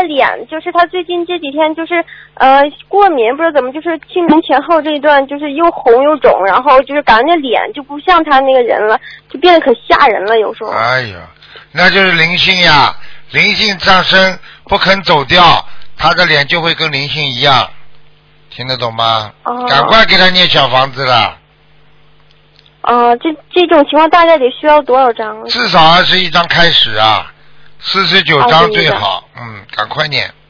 脸，就是他最近这几天就是过敏，不知道怎么，就是清明前后这一段就是又红又肿，然后就是感觉那脸就不像他那个人了，就变得可吓人了，有时候。 哎呀，那就是灵性呀，灵性上升不肯走掉，他的脸就会跟灵性一样，听得懂吗？赶快给他念小房子了。 这种情况大概得需要多少张？ 至少21张开始啊，49张最好。赶快念。